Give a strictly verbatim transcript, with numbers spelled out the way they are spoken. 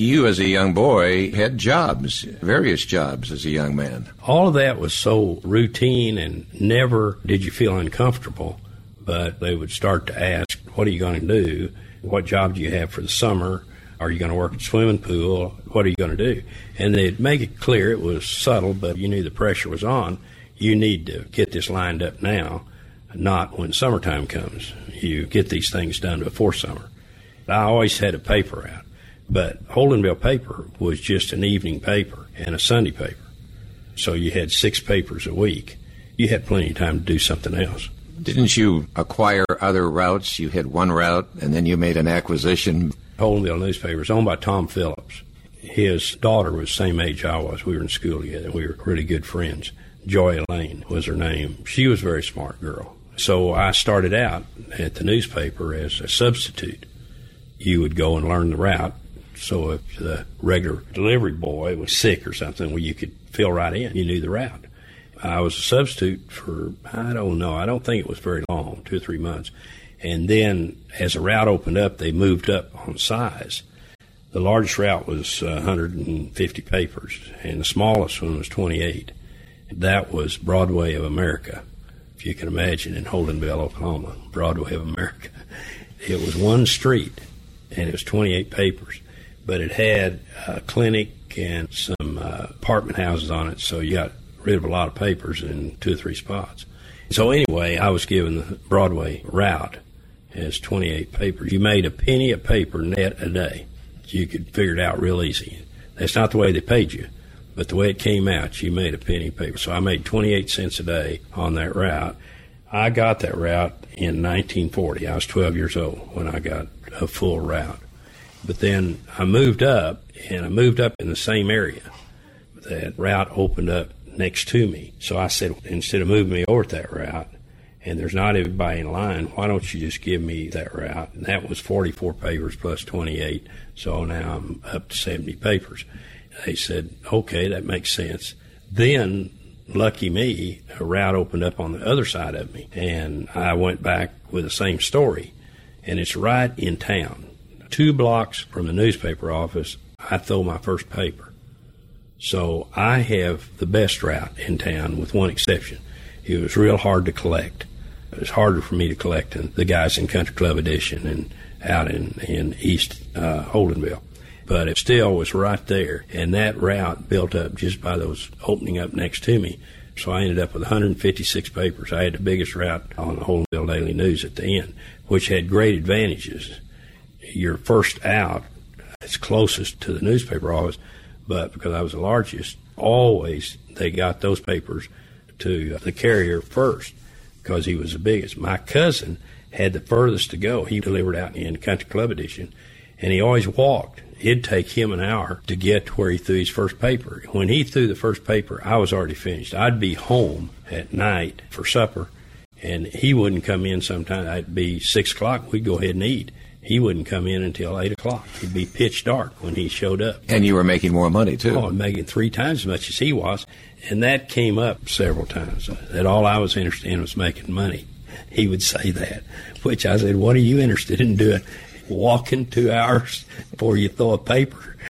you as a young boy had jobs, various jobs as a young man. All of that was so routine, and never did you feel uncomfortable. But they would start to ask, what are you going to do? What job do you have for the summer? Are you going to work at the swimming pool? What are you going to do? And they'd make it clear. It was subtle, but you knew the pressure was on. You need to get this lined up now, not when summertime comes. You get these things done before summer. I always had a paper out, but Holdenville paper was just an evening paper and a Sunday paper. So you had six papers a week. You had plenty of time to do something else. Didn't you acquire other routes? You had one route, and then you made an acquisition. Holdenville newspaper was owned by Tom Phillips. His daughter was the same age I was. We were in school together. We were really good friends. Joy Elaine was her name. She was a very smart girl. So I started out at the newspaper as a substitute. You would go and learn the route. So if the regular delivery boy was sick or something, well, you could fill right in. You knew the route. I was a substitute for, I don't know, I don't think it was very long, two or three months. And then as the route opened up, they moved up on size. The largest route was uh, one hundred fifty papers, and the smallest one was twenty-eight. That was Broadway of America, if you can imagine, in Holdenville, Oklahoma, Broadway of America. It was one street, and it was twenty-eight papers, but it had a clinic and some uh, apartment houses on it, so you got rid of a lot of papers in two or three spots. So anyway, I was given the Broadway route as twenty-eight papers. You made a penny a paper net a day. You could figure it out real easy. That's not the way they paid you, but the way it came out, you made a penny a paper. So I made twenty-eight cents a day on that route. I got that route in nineteen forty. I was twelve years old when I got a full route. But then I moved up, and I moved up in the same area. That route opened up next to me. So I said, instead of moving me over to that route, and there's not everybody in line, why don't you just give me that route? And that was forty-four papers plus twenty-eight, so now I'm up to seventy papers. They said, okay, that makes sense. Then, lucky me, a route opened up on the other side of me, and I went back with the same story, and it's right in town. Two blocks from the newspaper office, I throw my first paper. So I have the best route in town, with one exception. It was real hard to collect. It was harder for me to collect than the guys in Country Club Edition and out in, in East uh, Holdenville. But it still was right there, and that route built up just by those opening up next to me. So I ended up with one hundred fifty-six papers. I had the biggest route on the Holdenville Daily News at the end, which had great advantages. You're first out, it's closest to the newspaper office, but because I was the largest, always they got those papers to the carrier first because he was the biggest. My cousin had the furthest to go. He delivered out in Country Club Edition, and he always walked. It'd take him an hour to get to where he threw his first paper. When he threw the first paper, I was already finished. I'd be home at night for supper, and he wouldn't come in sometime. It'd be six o'clock. We'd go ahead and eat. He wouldn't come in until eight o'clock. It'd be pitch dark when he showed up. And you were making more money, too. Oh, making three times as much as he was. And that came up several times, that all I was interested in was making money. He would say that, which I said, what are you interested in doing? Walking two hours before you throw a paper?